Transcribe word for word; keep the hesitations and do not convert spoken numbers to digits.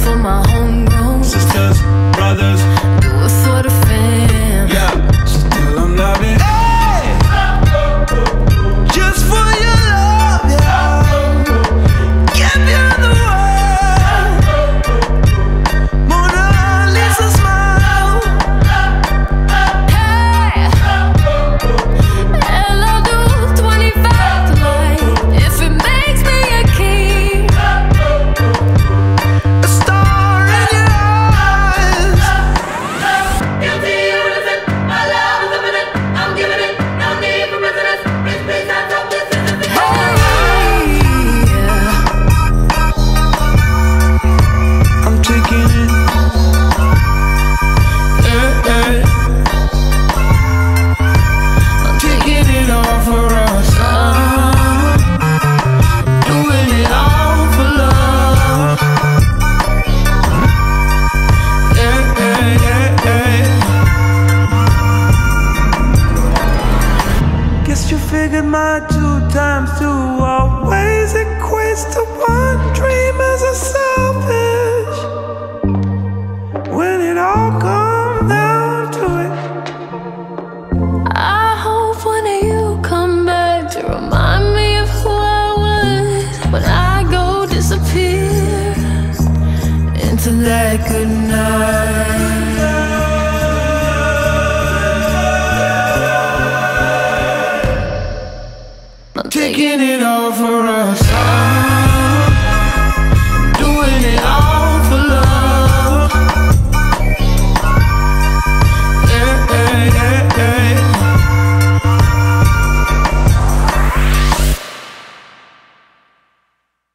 for my homegrown sisters, brothers, do it for the fam. Yeah, just tell them love it. Hey! Just for your love, yeah. Give you the world. Mona Lisa smile. Hey, and I'll do twenty-five tonight if it makes me a king. A star in your eyes. Guilty, innocent, my love is imminent. I'm giving it, no need for resonance. This place I drop this is the I'm taking it. Yeah, yeah. I'm taking it all for us. I'm doing it all for love. Yeah, yeah, yeah, yeah. Guess you figured my two times two always equates to one. Dream as a selfish when it all comes down to it. I hope one of you come back to remind me of who I was when I go disappear into that good night. I'm taking it all for us.